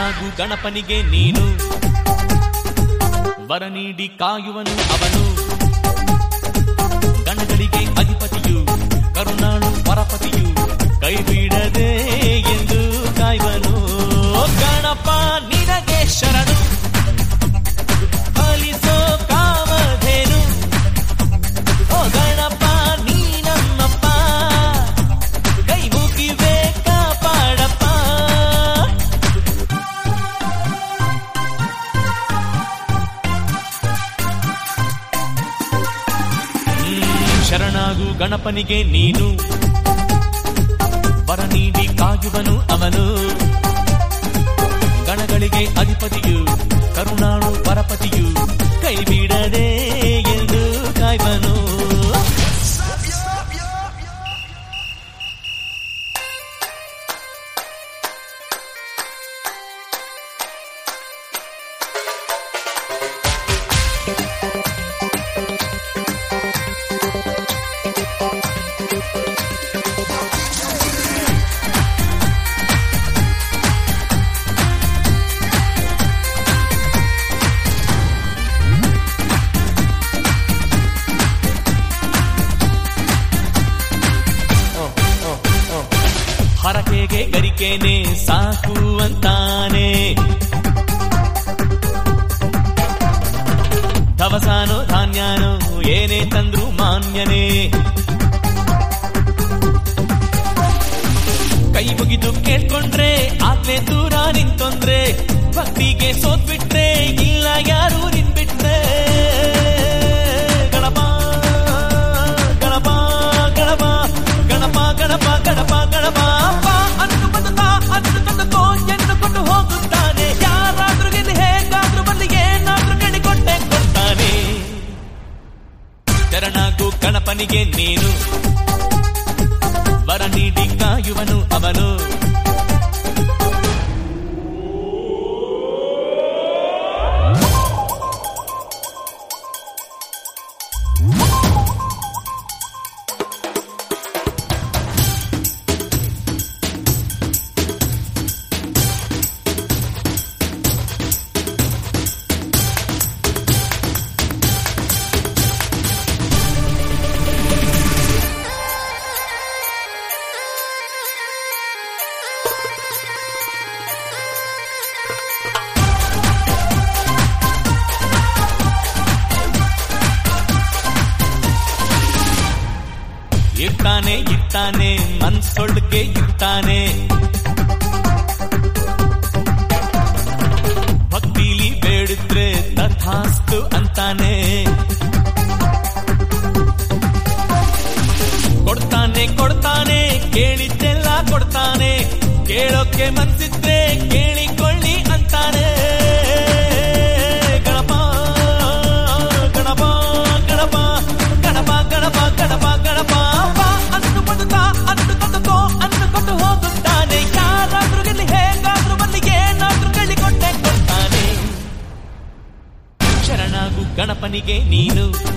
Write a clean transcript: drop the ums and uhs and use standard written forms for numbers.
ಶರಣಾಗು ಗಣಪನಿಗೆ ನೀನು ವರ ನೀಡಿ ಕಾಯುವನು ಅವನು ಗಣಗಳಿಗೆ ಅಧಿಪತಿಯು ಕರುಣಾಳು ಪರಪತಿಯು ಕೈ ಬಿಡದೆ ಎಂದು ಕಾಯುವನು ಗಣಪ ನಿನಗೆ ಶರಣು ಫಲಿಸೋ ಕಾಮಧೇನು ಓ ಗಣಪ ನೀನಮ್ಮಪ್ಪ ಕೈ ಮುಗಿವೆ ಕಾಪಾಡಪ್ಪ ಶರಣಾಗು ಗಣಪನಿಗೆ ನೀನು ವರ ನೀಡಿ ಕಾಯುವನು ಅವನು ಗಣಗಳಿಗೆ ಅಧಿಪತಿಯು ಕರುಣಾಳು ಪರಪತಿಯು ಕೈ ಬಿಡದೆ ಎಂದು ಕಾಯುವನು ಹರಕೆಗೆ ಗರಿಕೆನೆ ಸಾಕು ಅಂತಾನೆ ದವಸಾನೋ ಧಾನ್ಯಾನೋ ಏನೇ ತಂದ್ರು ಮಾನ್ಯನೇ ಕೈ ಮುಗಿದು ಕೇಳ್ಕೊಂಡ್ರೆ ಆಗ್ಲೇ ದೂರ ನಿಂತೊಂದ್ರೆ ಭಕ್ತಿಗೆ ಸೋತ್ಬಿಟ್ರೆ ಇಲ್ಲ ಯಾರು ನಿನ್ಬಿಟ್ರೆ ಗಣಪ ಗಣಪ ಗಣಪ ಗಣಪ ಗಣಪ ಗಣಪ ಗಣಪ ಎನ್ನುಕೊಂಡು ಹೋಗುತ್ತಾನೆ ಯಾರಾದ್ರೂ ಗೆಲ್ಲಿ ಹೇಗಾದ್ರೂ ಬಂದು ಏನಾದ್ರೂ ಕಣಿಕೊಟ್ಟೆ ಕೊಡ್ತಾನೆ ಶರಣಾಗು ಗಣಪನಿಗೆ ನೀನು ವರ ನೀಡಿ ಕಾಯುವನು ಅವನು ಇರ್ತಾನೆ ಇರ್ತಾನೆ ಮನ್ಸೊಳಗೆ ಇರ್ತಾನೆ ಭಕ್ತಿಲಿ ಬೇಡಿದ್ರೆ ತಥಾಸ್ತು ಅಂತಾನೆ ಕೊಡ್ತಾನೆ ಕೊಡ್ತಾನೆ ಕೇಳಿದ್ದೆಲ್ಲ ಕೊಡ್ತಾನೆ ಕೇಳೋಕೆ ಮನ್ಸಿದ್ರೆ ಕೇಳಿಕೊಳ್ಳಿ ಅಂತಾನೆ ಗಣಪ ಗಣಪ ಗಣಪ ಗಣಪ ಗಣಪ ಗಣಪ ಗಣಪ ಅನ್ನುಕೊಂಡು ಹೋಗುತ್ತಾನೆ ಯಾರಾದ್ರೂ ಗೆಲ್ಲಿ ಹೇಗಾದ್ರೂ ಬಂದು ಏನಾದ್ರೂ ಕಳಿಕೊಟ್ಟೆ ಕೊಡ್ತಾನೆ ಶರಣಾಗು ಗಣಪನಿಗೆ ನೀನು